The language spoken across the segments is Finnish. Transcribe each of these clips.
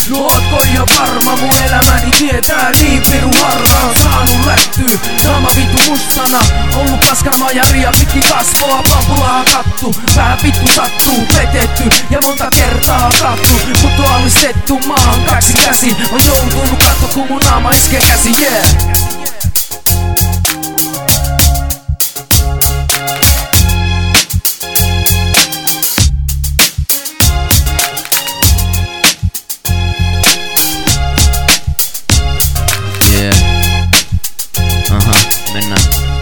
No ootko ihan varma, mun elämäni tietää niin pirun harva. On saanut lättyy, naama vittu mustana. Ollut paskan majaria pitkin kasvoa, pampula hakattu. Vähän vittu sattuu, petetty ja monta kertaa kattu. Mut on alistettu maahan kaksi käsin. On joutunut katto kun mun naama iskee käsi, yeah. Mennään.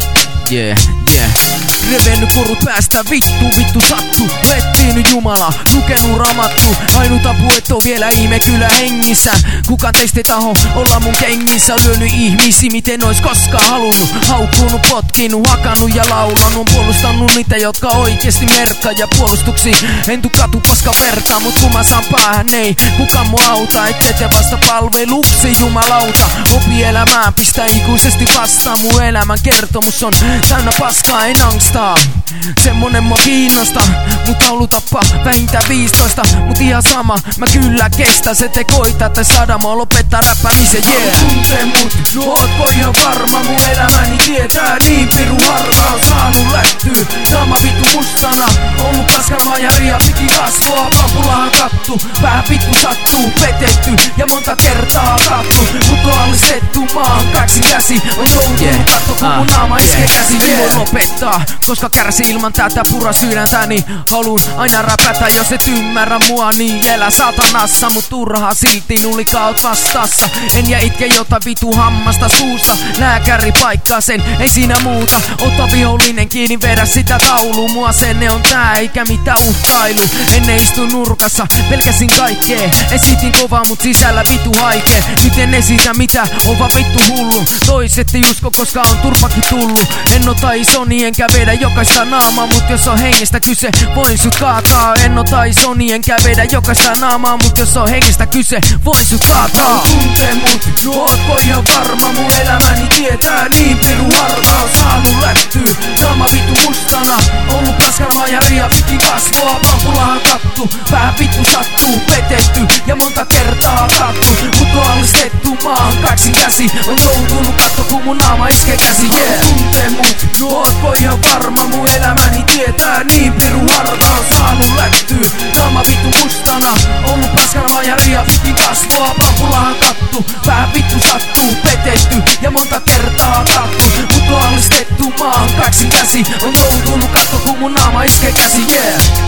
Revennyt korut päästä vittu sattu. Lettiin nyt Jumala, lukenut ramattu. Ainut apu et on vielä ihme kyllä hengissä. Kukaan teistä ei taho olla mun kengissä. Lyönyt ihmisi miten ois koskaan halunnut. Haukkunut, potkinut, hakannut ja laulanut. Puolustanut niitä jotka oikeesti merkkaa. Ja puolustuksi en tuu katu paska verta. Mut kun mä saan päähän ei kukaan mua auta. Et tee vasta palveluksi jumalauta. Opi elämään pistä ikuisesti vastaan. Mun elämän kertomus on täynnä paskaa en angstaa. Semmonen mua kiinnosta, mut taulu tappaa vähintään 15. Mut ihan sama, mä kyllä kestä. Se te koitatte saada mua lopettaa räppäämisen, yeah. Tuntee mut, no ootko ihan varma, mun elämäni tietää niin pirun harva. On saanut lättyy, naama vittu mustana. Ollut paskan majaria pitkin kasvoa, pampula hakattu. Vähän vittu sattuu, petetty ja monta kertaa kattu. Mut on alistettu maahan kaksi käsi. On joutunut katto kun mun naama iskee käsi, yeah. En voi lopettaa, koska kärsi ilman tätä pura sydäntäni. Haluun aina räpätä, jos et ymmärrä mua, niin elä saatanassa. Mut turhaa silti nulikaa oot vastassa. En ja itke jota vitu hammasta suusta. Lääkäri paikkaa sen, ei siinä muuta. Ota vihollinen kiinni, vedä sitä taulu. Mua asenne on tää, eikä mitään uhkailu. Ennen istu nurkassa, pelkäsin kaikkea. Esitin kovaa, mut sisällä vitu haikee. Nyt en esitä mitä, on vaan vittu hullu. Toiset ei usko, koska on turpakin tullut. En ota isoni, enkä vedä jokaista naamaa. Mut jos on hengestä kyse, voin sut kaataa. En ota isoni, enkä vedä jokaista naamaa. Mut jos on hengestä kyse, voin sut kaataa. Tuntee mut, no ootko ihan varma, mun elämäni tietää niin pirun harva. On saanut lättyy, naama vittu mustana. Ollut paskan majaria pitkin kasvoa, pampula hakattu. Vähän vittu sattuu, petetty ja monta kertaa kattu. Mut on alistettu maahan kaksi käsi. On joutunut katto kun mun naama iskee käsi, yeah. Tuntee mut, no ootko ihan varma, mun elämäni tietää niin pirun harva. On saanut lättyy, naama vittu mustana. Ollut paskan majaria pitkin kasvoa, pampula hakattu. Vähän vittu sattuu, petetty ja monta kertaa kattu. Mut on alistettu maahan kaksi käsi. On joutunut katto kun mun naama iskee käsi, yeah.